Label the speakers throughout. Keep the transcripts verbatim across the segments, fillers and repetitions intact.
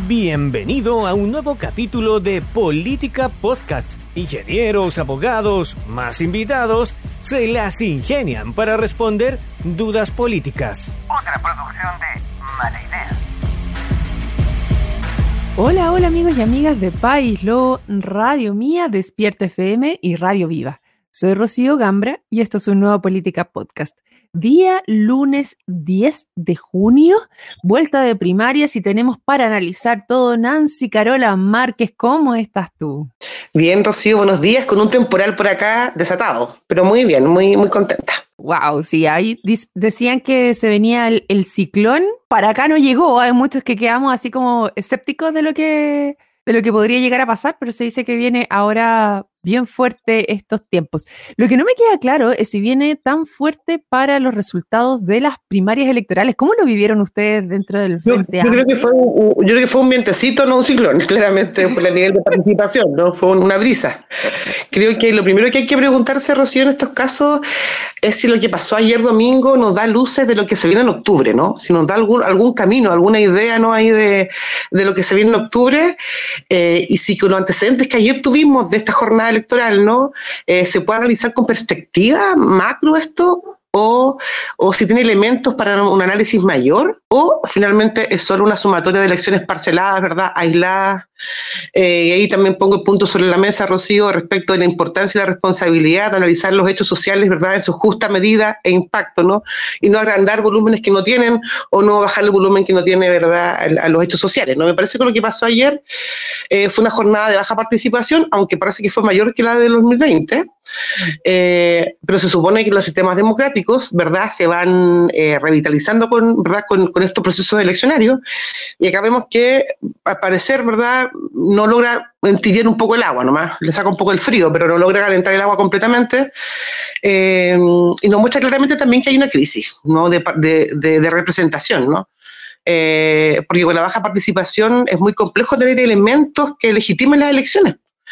Speaker 1: Bienvenido a un nuevo capítulo de Política Podcast. Ingenieros, abogados, más invitados, se las ingenian para responder dudas políticas.
Speaker 2: Otra producción de Mala Idea.
Speaker 3: Hola, hola amigos y amigas de País Lobo, Radio Mía, Despierta F M y Radio Viva. Soy Rocío Gambra y esto es un nuevo Política Podcast. Día lunes diez de junio, vuelta de primarias y tenemos para analizar todo. Nancy Carola Márquez, ¿cómo estás tú?
Speaker 4: Bien, Rocío, buenos días, con un temporal por acá desatado, pero muy bien, muy, muy contenta.
Speaker 3: Wow, sí, ahí decían que se venía el, el ciclón, para acá no llegó, hay muchos que quedamos así como escépticos de lo que, de lo que podría llegar a pasar, pero se dice que viene ahora bien fuerte estos tiempos. Lo que no me queda claro es si viene tan fuerte para los resultados de las primarias electorales. ¿Cómo lo vivieron ustedes dentro del Frente
Speaker 4: Amplio? Yo, yo, creo que fue un, yo creo que fue un vientecito, no un ciclón, claramente, por el nivel de participación, ¿no? Fue una brisa. Creo que lo primero que hay que preguntarse, Rocío, en estos casos, es si lo que pasó ayer domingo nos da luces de lo que se viene en octubre, ¿no? Si nos da algún, algún camino, alguna idea, ¿no? Ahí de, de lo que se viene en octubre, eh, y si con los antecedentes que ayer tuvimos de esta jornada electoral, ¿no? Eh, se puede analizar con perspectiva macro esto, o, o si tiene elementos para un análisis mayor, o finalmente es solo una sumatoria de elecciones parceladas, ¿verdad? Aisladas. Eh, y ahí también pongo el punto sobre la mesa, Rocío, respecto de la importancia y la responsabilidad de analizar los hechos sociales, ¿verdad?, en su justa medida e impacto, ¿no? Y no agrandar volúmenes que no tienen, o no bajar el volumen que no tiene, ¿verdad?, a, a los hechos sociales, ¿no? Me parece que lo que pasó ayer eh, fue una jornada de baja participación, aunque parece que fue mayor que la del dos mil veinte, eh, pero se supone que los sistemas democráticos, ¿verdad?, se van eh, revitalizando con, ¿verdad?, con, con estos procesos eleccionarios, y acá vemos que, al parecer, ¿verdad?, no logra entibiar un poco el agua nomás, le saca un poco el frío, pero no logra calentar el agua completamente, eh, y nos muestra claramente también que hay una crisis, ¿no?, de, de, de, de representación, ¿no? Eh, porque con la baja participación es muy complejo tener elementos que legitimen las elecciones.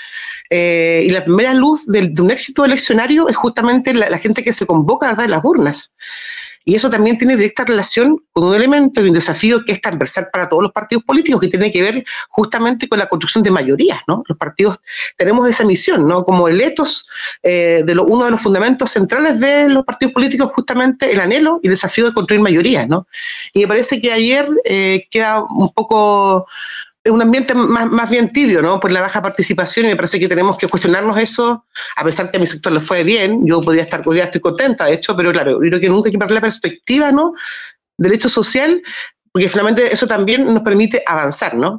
Speaker 4: Eh, y la primera luz de, de un éxito eleccionario es justamente la, la gente que se convoca, ¿verdad?, en las urnas. Y eso también tiene directa relación con un elemento y un desafío que es transversal para todos los partidos políticos, que tiene que ver justamente con la construcción de mayorías, ¿no? Los partidos tenemos esa misión, ¿no? Como el ethos, eh, de lo, uno de los fundamentos centrales de los partidos políticos, justamente el anhelo y el desafío de construir mayorías, ¿no? Y me parece que ayer eh, queda un poco un ambiente más, más bien tibio, ¿no?, por la baja participación, y me parece que tenemos que cuestionarnos eso, a pesar que a mi sector le fue bien. Yo podría estar, hoy día estoy contenta, de hecho, pero claro, yo creo que nunca hay que perder la perspectiva, ¿no?, del hecho social, porque finalmente eso también nos permite avanzar, ¿no?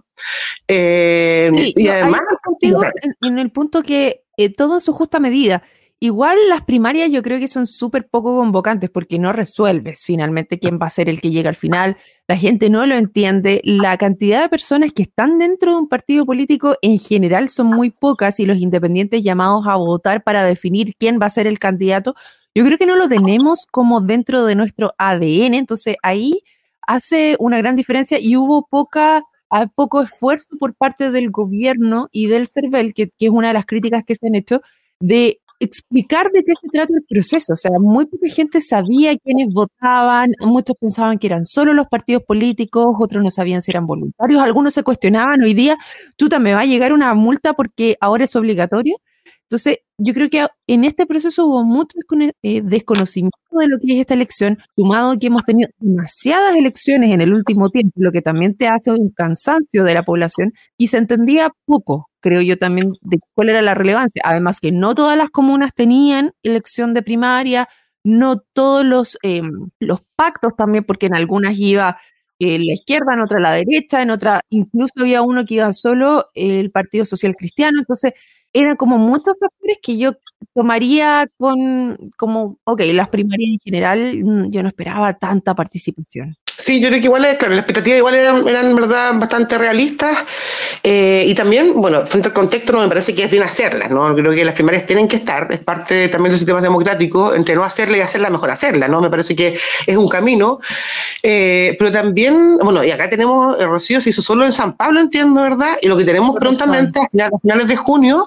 Speaker 4: Eh,
Speaker 3: sí,
Speaker 4: y además...
Speaker 3: Contigo en, en el punto que eh, todo en su justa medida. Igual las primarias yo creo que son súper poco convocantes porque no resuelves finalmente quién va a ser el que llega al final, la gente no lo entiende, la cantidad de personas que están dentro de un partido político en general son muy pocas y los independientes llamados a votar para definir quién va a ser el candidato, yo creo que no lo tenemos como dentro de nuestro A D N, entonces ahí hace una gran diferencia y hubo poca... Hay poco esfuerzo por parte del gobierno y del CERVEL, que, que es una de las críticas que se han hecho, de explicar de qué se trata el proceso. O sea, muy poca gente sabía quiénes votaban, muchos pensaban que eran solo los partidos políticos, otros no sabían si eran voluntarios, algunos se cuestionaban hoy día, chuta, ¿me va a llegar una multa porque ahora es obligatorio? Entonces, yo creo que en este proceso hubo mucho eh, desconocimiento de lo que es esta elección, sumado a que hemos tenido demasiadas elecciones en el último tiempo, lo que también te hace un cansancio de la población, y se entendía poco, creo yo también, de cuál era la relevancia. Además que no todas las comunas tenían elección de primaria, no todos los, eh, los pactos también, porque en algunas iba eh, la izquierda, en otra la derecha, en otra incluso había uno que iba solo el Partido Social Cristiano, entonces eran como muchos factores que yo tomaría con, como, ok, las primarias en general, yo no esperaba tanta participación.
Speaker 4: Sí, yo creo que igual, claro, las expectativas igual eran, eran en verdad bastante realistas, eh, y también, bueno, frente al contexto no me parece que es bien hacerlas, ¿no? Creo que las primarias tienen que estar, es parte también de los sistemas democráticos, entre no hacerla y hacerla, mejor hacerla, ¿no? Me parece que es un camino, eh, pero también, bueno, y acá tenemos, el Rocío se hizo solo en San Pablo, entiendo, ¿verdad? Y lo que tenemos prontamente a finales de junio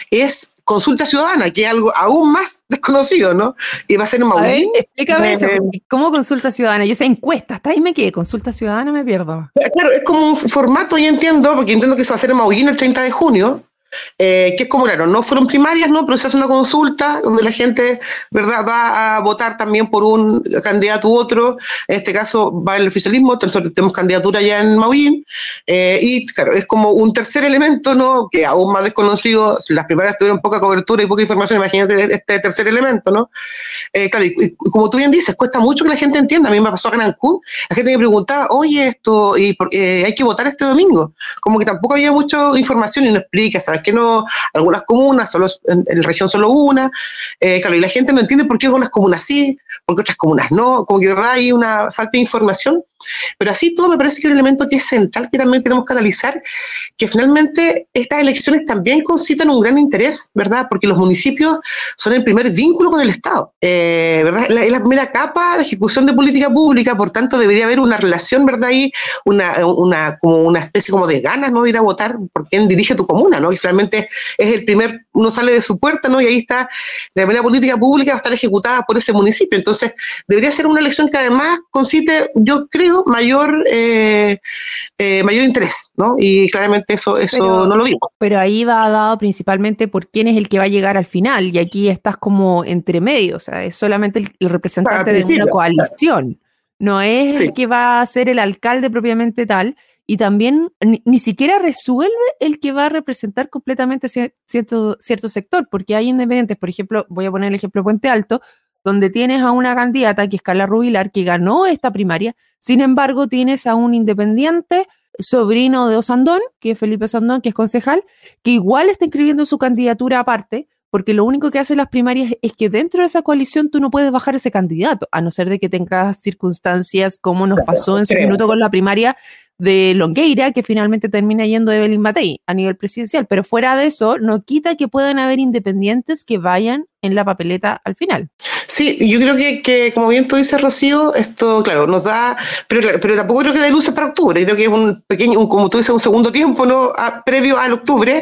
Speaker 4: es consulta ciudadana, que es algo aún más desconocido, ¿no? Y va a ser en Maullín.
Speaker 3: A ver, explícame
Speaker 4: eh,
Speaker 3: eso. ¿Cómo consulta ciudadana? Yo sé encuestas, hasta ahí me quedé. Consulta ciudadana me pierdo.
Speaker 4: Claro, es como un formato, yo entiendo, porque entiendo que se va a hacer en Maullín el treinta de junio. Eh, que es como, claro, no fueron primarias, ¿no? Pero se hace una consulta donde la gente, ¿verdad?, va a votar también por un candidato u otro. En este caso va el oficialismo, nosotros tenemos candidatura ya en Maullín, eh, y claro, es como un tercer elemento, ¿no?, que aún más desconocido. Las primarias tuvieron poca cobertura y poca información, imagínate este tercer elemento, ¿no? Eh, claro, y, y como tú bien dices, cuesta mucho que la gente entienda. A mí me pasó acá en Ancud, la gente me preguntaba, oye, esto, y por, eh, hay que votar este domingo. Como que tampoco había mucha información y no explica, ¿sabes? Que no, algunas comunas, solo en, en la región solo una, eh, claro, y la gente no entiende por qué algunas comunas sí, por qué otras comunas no, como que de verdad hay una falta de información, pero así todo me parece que es un elemento que es central, que también tenemos que analizar, que finalmente estas elecciones también concitan un gran interés, ¿verdad? Porque los municipios son el primer vínculo con el Estado, eh, ¿verdad? Es la, la primera capa de ejecución de política pública, por tanto debería haber una relación, ¿verdad? Ahí, una, una, como una especie como de ganas, ¿no?, de ir a votar por quién dirige tu comuna, ¿no? Y finalmente es el primer, uno sale de su puerta, ¿no? Y ahí está, la primera política pública va a estar ejecutada por ese municipio. Entonces, debería ser una elección que además concite, yo creo, mayor eh, eh, mayor interés, ¿no? Y claramente eso, eso pero, no lo vimos.
Speaker 3: Pero ahí va dado principalmente por quién es el que va a llegar al final, y aquí estás como entre medio, o sea, es solamente el, el representante de una coalición, no es sí. el que va a ser el alcalde propiamente tal. Y también ni, ni siquiera resuelve el que va a representar completamente cierto, cierto sector, porque hay independientes, por ejemplo, voy a poner el ejemplo de Puente Alto, donde tienes a una candidata que es Carla Rubilar, que ganó esta primaria, sin embargo tienes a un independiente, sobrino de Osandón, que es Felipe Osandón, que es concejal, que igual está inscribiendo su candidatura aparte, porque lo único que hacen las primarias es que dentro de esa coalición tú no puedes bajar ese candidato, a no ser de que tengas circunstancias como nos pasó en su minuto con la primaria de Longueira, que finalmente termina yendo Evelyn Matei a nivel presidencial, pero fuera de eso, no quita que puedan haber independientes que vayan en la papeleta al final.
Speaker 4: Sí, yo creo que, que como bien tú dices, Rocío, esto, claro, nos da, pero claro, pero tampoco creo que dé luces para octubre, creo que es un pequeño, un, como tú dices, un segundo tiempo, ¿no?, a, previo al octubre,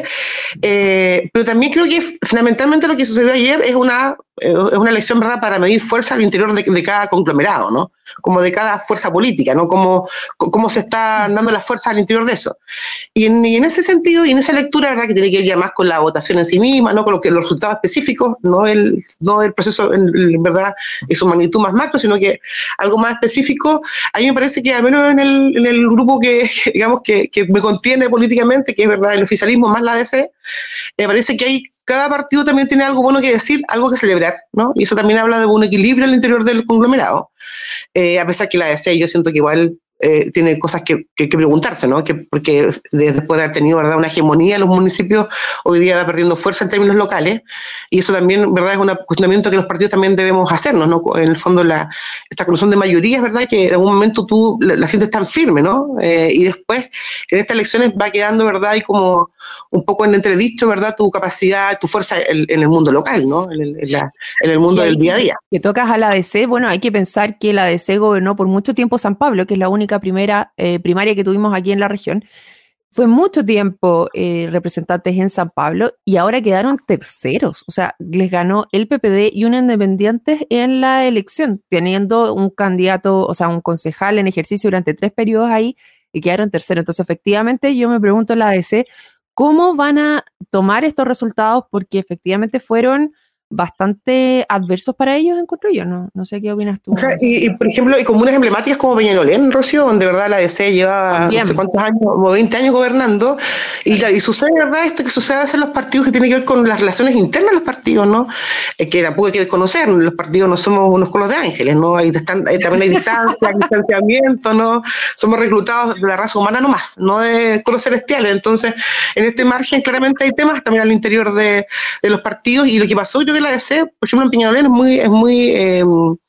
Speaker 4: eh, pero también creo que fundamentalmente lo que sucedió ayer es una, eh, es una elección, ¿verdad?, para medir fuerza al interior de, de cada conglomerado, ¿no?, como de cada fuerza política, ¿no?, cómo, cómo se están dando las fuerzas al interior de eso. Y en, y en ese sentido, y en esa lectura, ¿verdad?, que tiene que ver ya más con la votación en sí misma, ¿no?, con lo que, los resultados específicos, no el, no el proceso en, en verdad en su magnitud más macro, sino que algo más específico. A mí me parece que al menos en el, en el grupo que, digamos, que, que me contiene políticamente, que es verdad el oficialismo más la A D C, me parece que hay, cada partido también tiene algo bueno que decir, algo que celebrar, ¿no? Y eso también habla de un equilibrio al interior del conglomerado, eh, a pesar que la A D C yo siento que igual Eh, tiene cosas que, que, que preguntarse, ¿no? Que, porque de, después de haber tenido, ¿verdad?, una hegemonía en los municipios, hoy día va perdiendo fuerza en términos locales, y eso también, ¿verdad?, es un cuestionamiento que los partidos también debemos hacernos, ¿no? En el fondo, la, esta coalición de mayorías, ¿verdad?, que en algún momento tú, la, la gente es tan firme, ¿no? Eh, y después, en estas elecciones va quedando, ¿verdad?, y como un poco en entredicho, ¿verdad?, tu capacidad, tu fuerza en, en el mundo local, ¿no? En el, en la, en el mundo del día a día.
Speaker 3: Que tocas a la A D C, bueno, hay que pensar que la A D C gobernó por mucho tiempo San Pablo, que es la única primera eh, primaria que tuvimos aquí en la región. Fue mucho tiempo eh, representantes en San Pablo y ahora quedaron terceros, o sea, les ganó el P P D y un independiente en la elección, teniendo un candidato, o sea, un concejal en ejercicio durante tres periodos ahí y quedaron terceros. Entonces, efectivamente, yo me pregunto en la A D C, ¿cómo van a tomar estos resultados? Porque efectivamente fueron bastante adversos para ellos, encuentro yo. No, no sé qué opinas tú.
Speaker 4: O sea, y, y por ejemplo, hay comunas emblemáticas como Peñalolén, Rocío, donde de verdad la A D C lleva Bien. no sé cuántos años, como veinte años gobernando, y, y sucede, ¿verdad?, esto que sucede a veces en los partidos, que tiene que ver con las relaciones internas de los partidos, ¿no? Eh, que tampoco hay que desconocer, los partidos no somos unos colos de ángeles, ¿no? Hay, están, hay también hay distancia, hay distanciamiento, ¿no? Somos reclutados de la raza humana nomás, no de colos celestiales. Entonces, en este margen claramente hay temas también al interior de, de los partidos, y lo que pasó, yo creo que la A D C, por ejemplo, en Peñalolén es muy, es muy, eh,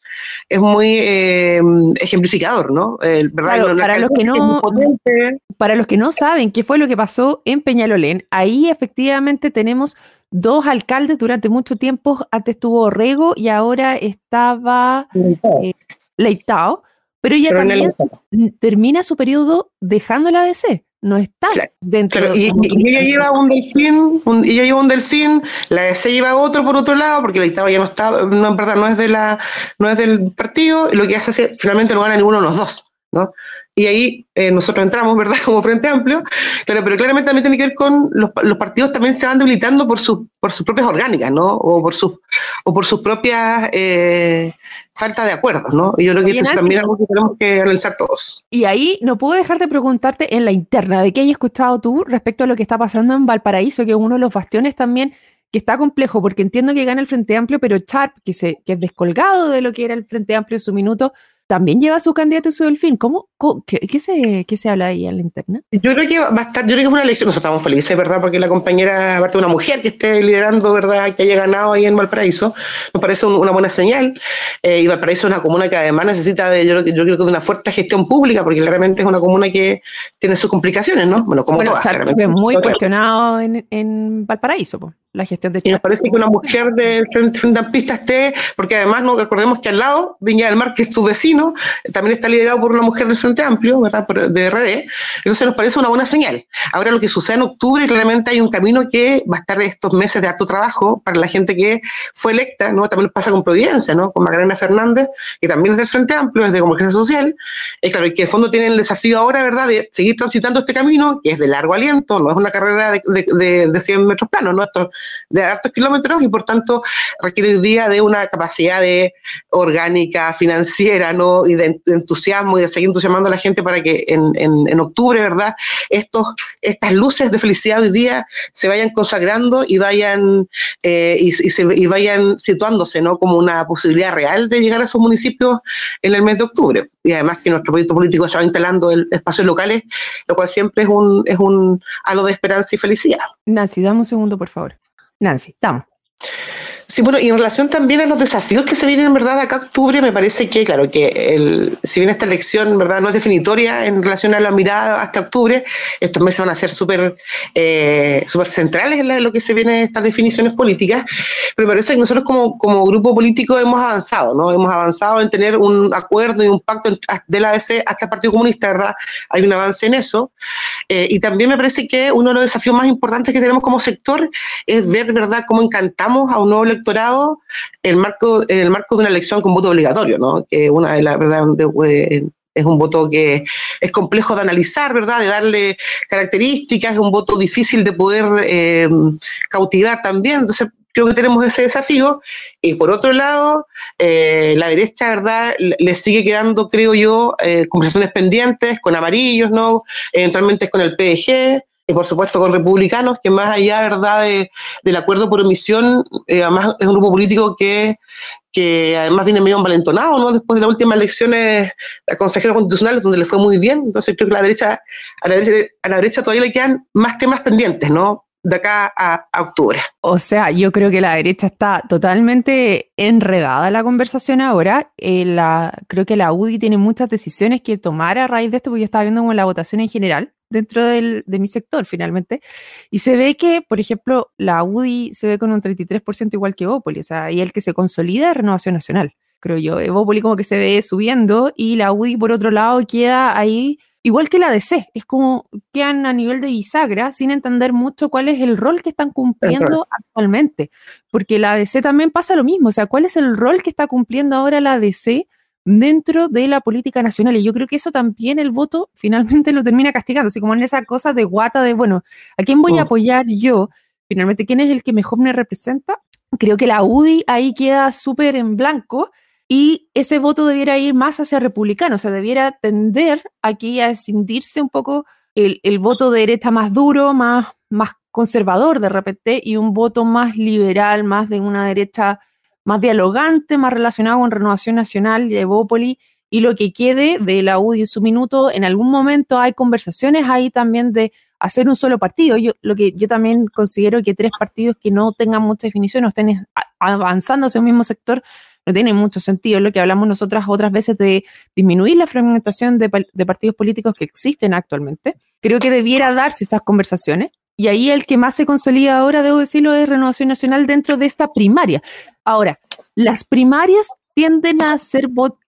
Speaker 4: es muy eh, ejemplificador, ¿no? Eh, ¿verdad?
Speaker 3: Claro, para, los que no, para los que no saben qué fue lo que pasó en Peñalolén, ahí efectivamente tenemos dos alcaldes durante mucho tiempo. Antes estuvo Rego y ahora estaba eh, Leitao, pero ella pero también termina su periodo dejando la A D C. no está
Speaker 4: claro,
Speaker 3: dentro
Speaker 4: claro.
Speaker 3: de...
Speaker 4: Y, y, y ella lleva un delfín, un, ella lleva un delfín, la D C lleva otro por otro lado, porque la dictadura ya no está, no, en verdad no es de la, no es del partido, y lo que hace es que finalmente no gana ninguno de los dos, ¿no? Y ahí eh, nosotros entramos, ¿verdad?, como Frente Amplio, claro, pero claramente también tiene que ver con los, los partidos también se van debilitando por, su, por sus propias orgánicas, ¿no? O por, su, o por sus propias eh, falta de acuerdos, ¿no? Y yo creo que
Speaker 3: Oye,
Speaker 4: esto es
Speaker 3: Nancy,
Speaker 4: también algo que tenemos que analizar todos.
Speaker 3: Y ahí no puedo dejar de preguntarte en la interna, ¿de qué hayas escuchado tú respecto a lo que está pasando en Valparaíso, que es uno de los bastiones también que está complejo, porque entiendo que gana el Frente Amplio, pero Sharp, que, se, que es descolgado de lo que era el Frente Amplio en su minuto, también lleva a su candidato y su delfín. ¿Cómo, cómo qué, qué, se, ¿Qué se habla ahí en la interna?
Speaker 4: Yo creo que va a estar, yo creo que es una elección, nosotros estamos felices, ¿verdad? Porque la compañera, aparte de una mujer que esté liderando, ¿verdad?, que haya ganado ahí en Valparaíso, nos parece un, una buena señal. Eh, y Valparaíso es una comuna que además necesita, de, yo, yo creo que de una fuerte gestión pública, porque claramente es una comuna que tiene sus complicaciones, ¿no? Bueno, como
Speaker 3: bueno,
Speaker 4: todas,
Speaker 3: Sharp
Speaker 4: claramente.
Speaker 3: es muy cuestionado en, en Valparaíso, po, la gestión de Sharp.
Speaker 4: Y nos parece que una mujer del Frente, Frente Amplista esté, porque además no recordemos que al lado, Viña del Mar, que es su vecino, también está liderado por una mujer del Frente Amplio, ¿verdad?, de R D, entonces nos parece una buena señal. Ahora lo que sucede en octubre, claramente hay un camino que va a estar estos meses de harto trabajo para la gente que fue electa, ¿no? También pasa con Providencia, ¿no?, con Magdalena Fernández, que también es del Frente Amplio, es de Convergencia Social, es claro, y que en fondo tienen el desafío ahora, ¿verdad?, de seguir transitando este camino, que es de largo aliento, no es una carrera de, de, de, de cien metros planos, ¿no?, esto de hartos kilómetros, y por tanto requiere hoy día de una capacidad de orgánica, financiera, ¿no?, y de entusiasmo y de seguir entusiasmando a la gente para que en, en, en octubre, ¿verdad?, estos, estas luces de felicidad hoy día se vayan consagrando y vayan eh, y, y, se, y vayan situándose, ¿no?, como una posibilidad real de llegar a esos municipios en el mes de octubre. Y además que nuestro proyecto político se va instalando en espacios locales, lo cual siempre es un, es un halo de esperanza y felicidad.
Speaker 3: Nancy, dame un segundo, por favor. Nancy, estamos.
Speaker 4: Sí, bueno, y en relación también a los desafíos que se vienen, en verdad, acá a octubre, me parece que, claro, que el, si bien esta elección, en verdad, no es definitoria en relación a la mirada hasta octubre, estos meses van a ser súper eh, súper centrales en, la, en lo que se viene estas definiciones políticas, pero me parece que nosotros como, como grupo político hemos avanzado, ¿no? Hemos avanzado en tener un acuerdo y un pacto de la A D C hasta el Partido Comunista, ¿verdad? Hay un avance en eso, eh, y también me parece que uno de los desafíos más importantes que tenemos como sector es ver, ¿verdad?, cómo encantamos a un nuevo electorado el marco, en el marco de una elección con voto obligatorio, ¿no? Que una de la verdad de, es un voto que es complejo de analizar, ¿verdad?, de darle características, es un voto difícil de poder eh, cautivar también. Entonces creo que tenemos ese desafío. Y por otro lado, eh, la derecha, ¿verdad?, le sigue quedando, creo yo, eh, conversaciones pendientes con amarillos, ¿no?, eventualmente con el P D G, y por supuesto con republicanos, que más allá, ¿verdad?, de, del acuerdo por omisión, eh, además es un grupo político que, que además viene medio envalentonado, ¿no?, después de las últimas elecciones a consejeros constitucionales, donde le fue muy bien. Entonces creo que la derecha, a, la derecha, a la derecha todavía le quedan más temas pendientes, ¿no?, de acá a, a octubre.
Speaker 3: O sea, yo creo que la derecha está totalmente enredada en la conversación ahora. Eh, la, creo que la U D I tiene muchas decisiones que tomar a raíz de esto, porque yo estaba viendo como la votación en general dentro del, de mi sector finalmente, y se ve que, por ejemplo, la U D I se ve con un treinta y tres por ciento igual que Evópoli, o sea, y el que se consolida es Renovación Nacional, creo yo. Evópoli como que se ve subiendo y la U D I por otro lado queda ahí igual que la D C, es como quedan a nivel de bisagra sin entender mucho cuál es el rol que están cumpliendo actualmente, porque la D C también pasa lo mismo, o sea, cuál es el rol que está cumpliendo ahora la D C dentro de la política nacional, y yo creo que eso también el voto finalmente lo termina castigando, así como en esa cosa de guata de, bueno, ¿a quién voy a apoyar yo? Finalmente, ¿quién es el que mejor me representa? Creo que la U D I ahí queda súper en blanco, y ese voto debiera ir más hacia republicano, o sea, debiera tender aquí a escindirse un poco el, el voto de derecha más duro, más, más conservador de repente, y un voto más liberal, más de una derecha más dialogante, más relacionado con Renovación Nacional y Evópoli, y lo que quede de la U D I en su minuto. En algún momento hay conversaciones ahí también de hacer un solo partido. Yo, lo que yo también considero que tres partidos que no tengan mucha definición, no estén avanzando hacia un mismo sector, no tiene mucho sentido. Lo que hablamos nosotras otras veces de disminuir la fragmentación de, de partidos políticos que existen actualmente. Creo que debiera darse esas conversaciones, y ahí el que más se consolida ahora, debo decirlo, es Renovación Nacional dentro de esta primaria. Ahora, las primarias tienden a ser votos, o sea,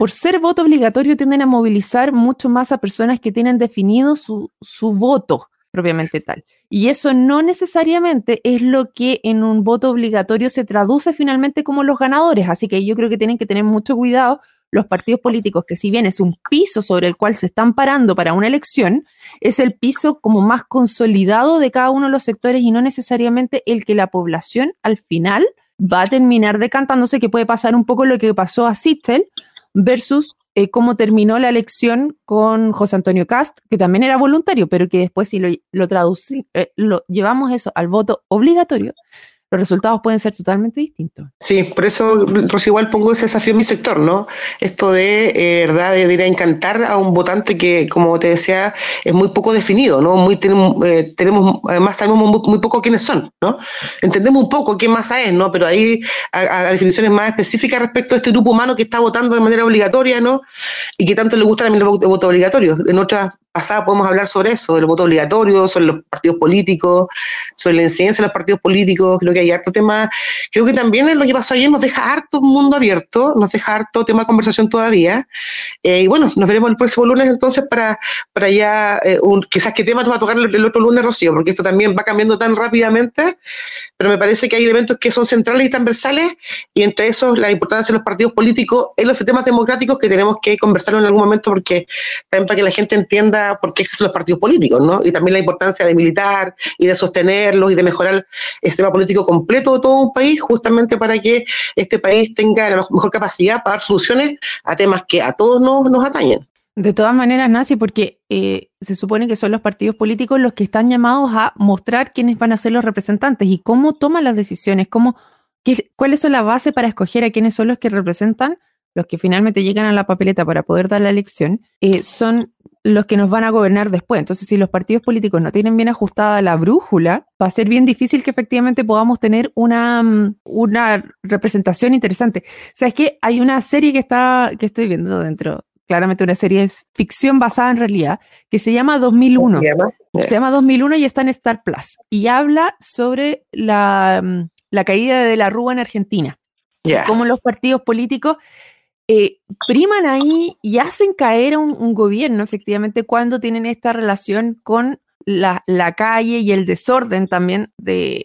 Speaker 3: por ser voto obligatorio, tienden a movilizar mucho más a personas que tienen definido su, su voto propiamente tal. Y eso no necesariamente es lo que en un voto obligatorio se traduce finalmente como los ganadores. Así que yo creo que tienen que tener mucho cuidado los partidos políticos, que si bien es un piso sobre el cual se están parando para una elección, es el piso como más consolidado de cada uno de los sectores y no necesariamente el que la población al final va a terminar decantándose, que puede pasar un poco lo que pasó a Sichel versus eh, cómo terminó la elección con José Antonio Kast, que también era voluntario, pero que después si lo, lo, traduci, eh, lo llevamos eso al voto obligatorio, los resultados pueden ser totalmente distintos.
Speaker 4: Sí, por eso, Rosy, igual pongo ese desafío en mi sector, ¿no? Esto de, eh, verdad, de, de ir a encantar a un votante que, como te decía, es muy poco definido, ¿no? Muy tenemos, eh, tenemos además sabemos muy, muy poco quiénes son, ¿no? Entendemos un poco qué masa es, ¿no? Pero ahí a, a definiciones más específicas respecto a este grupo humano que está votando de manera obligatoria, ¿no? Y que tanto le gusta también el voto, el voto obligatorio. En otras pasada podemos hablar sobre eso, del voto obligatorio, sobre los partidos políticos, sobre la incidencia de los partidos políticos. Creo que hay harto tema. Creo que también lo que pasó ayer nos deja harto mundo abierto, nos deja harto tema de conversación todavía. Eh, y bueno, nos veremos el próximo lunes entonces para, para ya, eh, un, quizás qué tema nos va a tocar el, el otro lunes, Rocío, porque esto también va cambiando tan rápidamente, pero me parece que hay elementos que son centrales y transversales, y entre esos la importancia de los partidos políticos en los temas democráticos que tenemos que conversarlo en algún momento, porque también para que la gente entienda por qué existen los partidos políticos, ¿no? Y también la importancia de militar y de sostenerlos y de mejorar el sistema político completo de todo un país, justamente para que este país tenga la mejor capacidad para dar soluciones a temas que a todos nos, nos atañen.
Speaker 3: De todas maneras, Nancy, porque eh, se supone que son los partidos políticos los que están llamados a mostrar quiénes van a ser los representantes y cómo toman las decisiones, cómo, qué, cuáles son las bases para escoger a quiénes son los que representan, los que finalmente llegan a la papeleta para poder dar la elección, eh, son los que nos van a gobernar después. Entonces, si los partidos políticos no tienen bien ajustada la brújula, va a ser bien difícil que efectivamente podamos tener una, una representación interesante. ¿Sabes qué? Hay una serie que, está, que estoy viendo dentro, claramente una serie es ficción basada en realidad, que se llama dos mil uno. ¿Se llama? Yeah. Se llama dos mil uno y está en Star Plus. Y habla sobre la, la caída de la Rúa en Argentina. Yeah. Cómo los partidos políticos Eh, priman ahí y hacen caer a un, un gobierno, efectivamente, cuando tienen esta relación con la, la calle y el desorden también. De,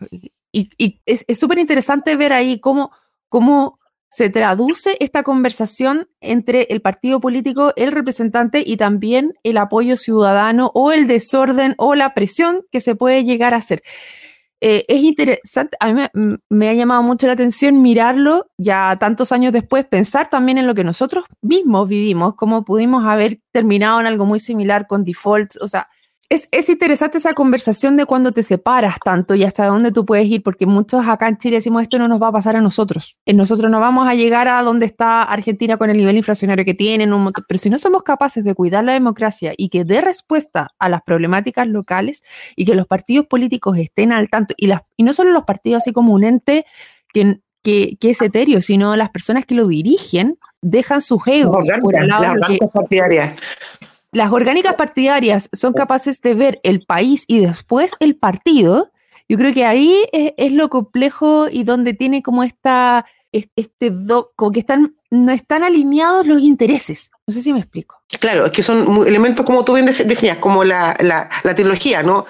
Speaker 3: y, y es súper interesante ver ahí cómo, cómo se traduce esta conversación entre el partido político, el representante y también el apoyo ciudadano o el desorden o la presión que se puede llegar a hacer. Eh, es interesante, a mí me, me ha llamado mucho la atención mirarlo ya tantos años después, pensar también en lo que nosotros mismos vivimos, cómo pudimos haber terminado en algo muy similar con defaults, o sea, es, es interesante esa conversación de cuando te separas tanto y hasta dónde tú puedes ir, porque muchos acá en Chile decimos esto no nos va a pasar a nosotros, en nosotros no vamos a llegar a donde está Argentina con el nivel inflacionario que tienen, un montón, pero si no somos capaces de cuidar la democracia y que dé respuesta a las problemáticas locales y que los partidos políticos estén al tanto, y, las, y no solo los partidos así como un ente que, que, que es etéreo, sino las personas que lo dirigen dejan sus egos
Speaker 4: orgánica,
Speaker 3: por el lado
Speaker 4: las
Speaker 3: de que,
Speaker 4: partidarias.
Speaker 3: Las orgánicas partidarias son capaces de ver el país y después el partido. Yo creo que ahí es, es lo complejo y donde tiene como esta, este, do, como que están, no están alineados los intereses. No sé si me explico.
Speaker 4: Claro, es que son elementos como tú bien definías, como la, la, la trilogía, ¿no?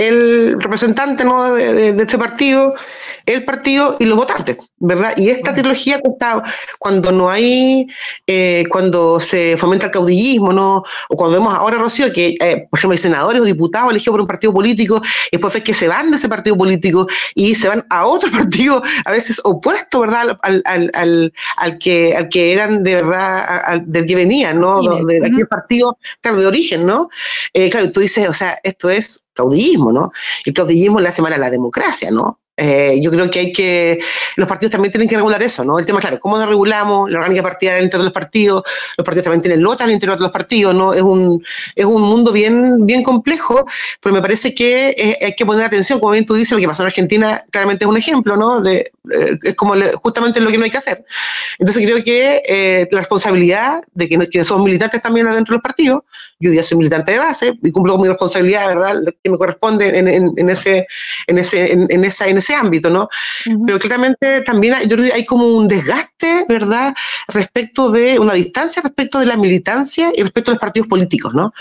Speaker 4: El representante, ¿no? de, de, de este partido, el partido y los votantes, ¿verdad? Y esta trilogía cuesta cuando no hay, eh, cuando se fomenta el caudillismo, ¿no? O cuando vemos ahora, Rocío, que, eh, por ejemplo, hay senadores o diputados elegidos por un partido político, y después es que se van de ese partido político y se van a otro partido, a veces opuesto, ¿verdad? Al, al, al, al, que, al que eran de verdad, al, del que venían, ¿no? De, de aquel partido, claro, de origen, ¿no? Eh, claro, tú dices, o sea, esto es caudillismo, ¿no? El caudillismo le hace mal a la democracia, ¿no? Eh, yo creo que hay que, los partidos también tienen que regular eso, ¿no? El tema, claro, ¿cómo lo regulamos? La orgánica partidaria dentro de los partidos, los partidos también tienen lotas al interior de los partidos, ¿no? Es un, es un mundo bien, bien complejo, pero me parece que eh, hay que poner atención, como bien tú dices, lo que pasó en Argentina claramente es un ejemplo, ¿no? De, eh, es como le, justamente lo que no hay que hacer. Entonces creo que eh, la responsabilidad de que quienes somos militantes también adentro de los partidos, yo ya soy militante de base y cumplo con mi responsabilidad, ¿verdad? Que me corresponde en, en, en ese, en ese, en, en esa, en ese ese ámbito, ¿no?
Speaker 3: Ujú.
Speaker 4: Pero claramente también hay, yo creo que hay como un desgaste, ¿verdad?, respecto de una distancia respecto de la militancia y respecto a los partidos políticos, ¿no?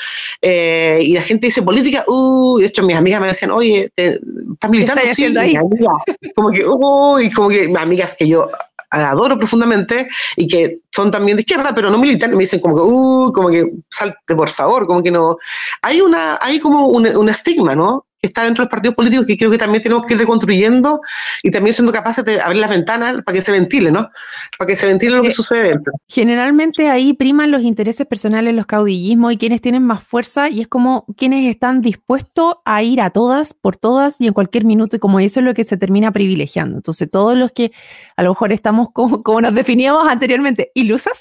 Speaker 4: Eh, y la gente dice política, uh, de hecho mis amigas me decían, oye, te, ¿estás militando?
Speaker 3: ¿Qué estás
Speaker 4: Sí,
Speaker 3: haciendo ahí?
Speaker 4: amiga. Como que, uh, y como que amigas que yo adoro profundamente y que son también de izquierda, pero no militan, me dicen como que, uh, como que salte por favor, como que no. Hay una, hay como un, un estigma, ¿no?, que está dentro de los partidos políticos que creo que también tenemos que ir deconstruyendo y también siendo capaces de abrir las ventanas para que se ventile, ¿no? Para que se ventile lo que
Speaker 3: Eh,
Speaker 4: sucede dentro.
Speaker 3: Generalmente ahí priman los intereses personales, los caudillismos y quienes tienen más fuerza, y es como quienes están dispuestos a ir a todas, por todas y en cualquier minuto, y como eso es lo que se termina privilegiando. Entonces todos los que a lo mejor estamos como, como nos definíamos anteriormente, ilusas,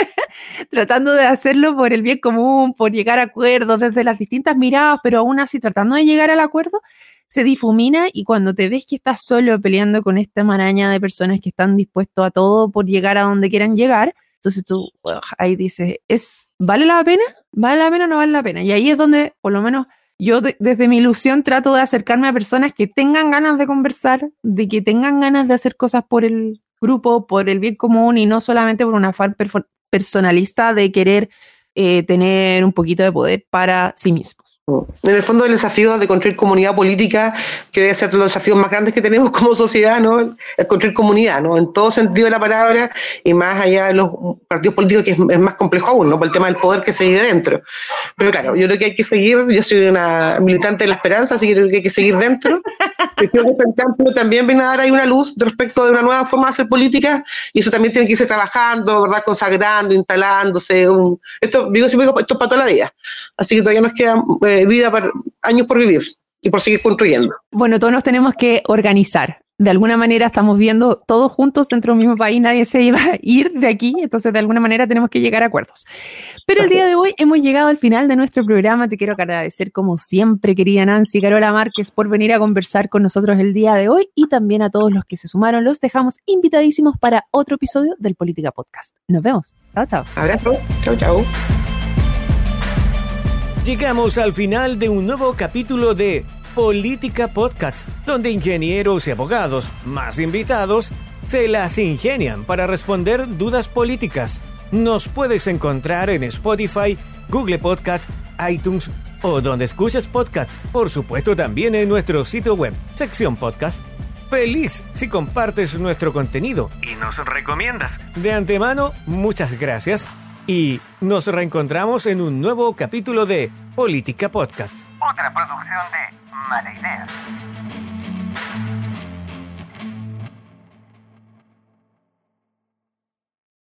Speaker 3: tratando de hacerlo por el bien común, por llegar a acuerdos desde las distintas miradas, pero aún así tratando de llegar al acuerdo, se difumina, y cuando te ves que estás solo peleando con esta maraña de personas que están dispuestos a todo por llegar a donde quieran llegar, entonces tú ugh, ahí dices, ¿es, ¿vale la pena? ¿Vale la pena o no vale la pena? Y ahí es donde, por lo menos, yo de, desde mi ilusión trato de acercarme a personas que tengan ganas de conversar, de que tengan ganas de hacer cosas por el grupo, por el bien común, y no solamente por un afán perfor- personalista de querer eh, tener un poquito de poder para sí mismos.
Speaker 4: En el fondo el desafío de construir comunidad política, que debe ser uno de los desafíos más grandes que tenemos como sociedad, ¿no? Es construir comunidad, ¿no? En todo sentido de la palabra, y más allá de los partidos políticos, que es, es más complejo aún, ¿no? Por el tema del poder que se vive dentro. Pero claro, yo creo que hay que seguir, yo soy una militante de la esperanza, así que creo que hay que seguir dentro. Y creo que Frente Amplio también viene a dar ahí una luz respecto de una nueva forma de hacer política, y eso también tiene que irse trabajando, ¿verdad? Consagrando, instalándose. Un, esto, digo siempre, esto es para toda la vida. Así que todavía nos queda eh, vida para años por vivir y por seguir construyendo.
Speaker 3: Bueno, todos nos tenemos que organizar. De alguna manera estamos viendo todos juntos dentro del mismo país, nadie se iba a ir de aquí, entonces de alguna manera tenemos que llegar a acuerdos. Pero el día de hoy hemos llegado al final de nuestro programa. Te quiero agradecer como siempre, querida Nancy Carola Márquez, por venir a conversar con nosotros el día de hoy, y también a todos los que se sumaron. Los dejamos invitadísimos para otro episodio del Política Podcast. Nos vemos. Chao, chao.
Speaker 4: Abrazo. Chao, chao.
Speaker 1: Llegamos al final de un nuevo capítulo de Política Podcast, donde ingenieros y abogados, más invitados, se las ingenian para responder dudas políticas. Nos puedes encontrar en Spotify, Google Podcast, iTunes o donde escuches podcast. Por supuesto, también en nuestro sitio web, sección podcast. Feliz si compartes nuestro contenido y nos recomiendas. De antemano, muchas gracias y nos reencontramos en un nuevo capítulo de Política Podcast.
Speaker 2: Otra producción de Mala Idea.